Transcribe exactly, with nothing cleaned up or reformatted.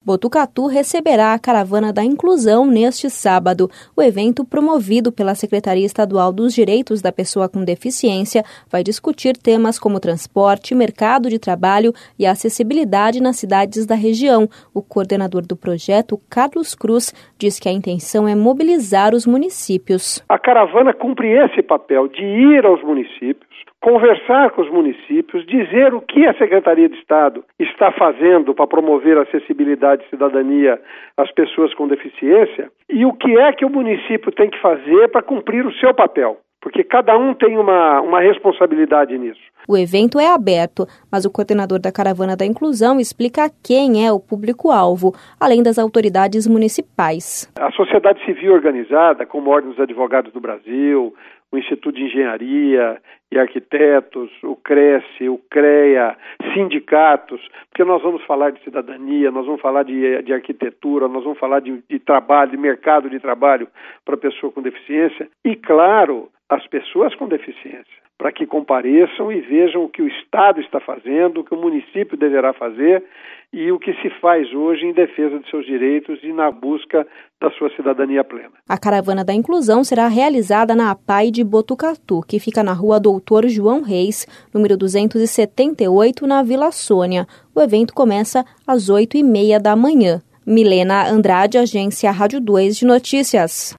Botucatu receberá a Caravana da Inclusão neste sábado. O evento, promovido pela Secretaria Estadual dos Direitos da Pessoa com Deficiência, vai discutir temas como transporte, mercado de trabalho e acessibilidade nas cidades da região. O coordenador do projeto, Carlos Cruz, diz que a intenção é mobilizar os municípios. A caravana cumpre esse papel de ir aos municípios, conversar com os municípios, dizer o que a Secretaria de Estado está fazendo para promover a acessibilidade e cidadania às pessoas com deficiência e o que é que o município tem que fazer para cumprir o seu papel, porque cada um tem uma, uma responsabilidade nisso. O evento é aberto, mas o coordenador da Caravana da Inclusão explica quem é o público-alvo, além das autoridades municipais. A sociedade civil organizada, como a Ordem dos Advogados do Brasil, o Instituto de Engenharia e Arquitetos, o CRECE, o CREA, sindicatos, porque nós vamos falar de cidadania, nós vamos falar de, de arquitetura, nós vamos falar de, de trabalho, de mercado de trabalho para a pessoa com deficiência e, claro, as pessoas com deficiência, para que compareçam e vejam o que o Estado está fazendo, o que o município deverá fazer e o que se faz hoje em defesa de seus direitos e na busca da sua cidadania plena. A Caravana da Inclusão será realizada na APAI de Botucatu, que fica na rua Doutor João Reis, número duzentos e setenta e oito, na Vila Sônia. O evento começa às oito e meia da manhã. Milena Andrade, Agência Rádio dois de Notícias.